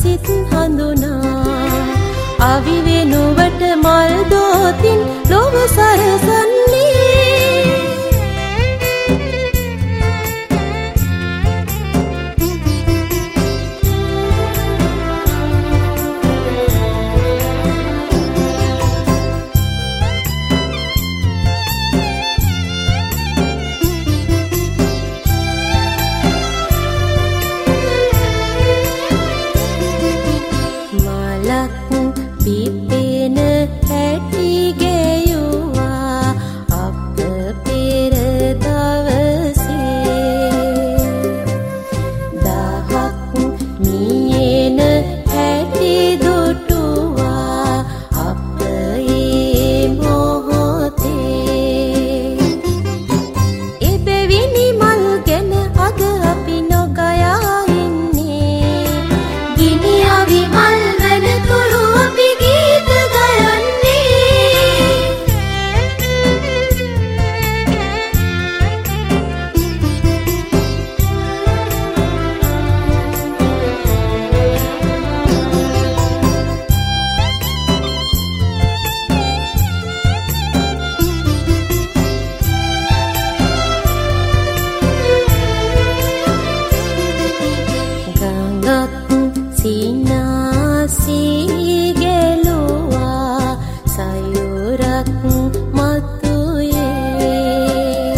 සිත් හඳුනා අවි වෙනුවට මල් දෝතින් ලොව සරසන්නේ පිපෙන හැටි ගෙයුවා අප පෙර දවසේ දහක් නියන හැටි දුටුවා අප ඒ මොහොතේ එබැවිනි මල් ගැන අද අපි නොගයා ඉන්නේ ගිනි අවි මල් වන තුරු සිනාසී ගෙලුවා සයුරක් මතුයේ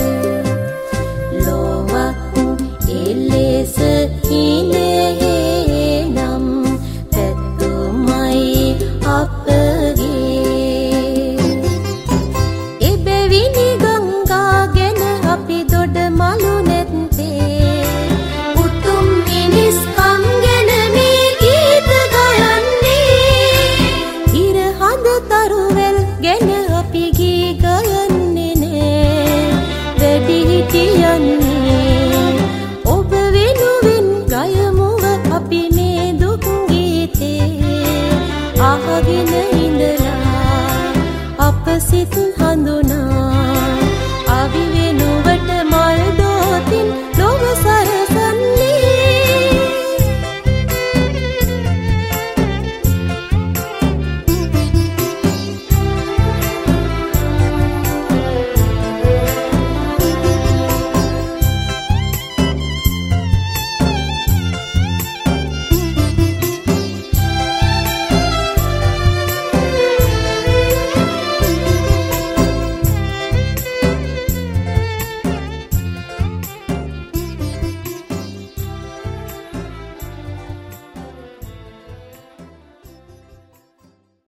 ලොවක් එලෙස හිනෙහි නම් පැතුමයි අපගේ එබැවිනි ගංගා ගැන අපි දොඩ මලු නැත්තේ උතුම් මිනිස්කම් ගැන තරුවැල් ගැන අපි ගී ගයන්නේ නෑ වැඩිහිටියන්නේ ඔබ වෙනුවෙන් ගයමුව අපි මේ දුක් ගීතේ අහගෙන ඉඳලා අප සිත් හඳුනා අවි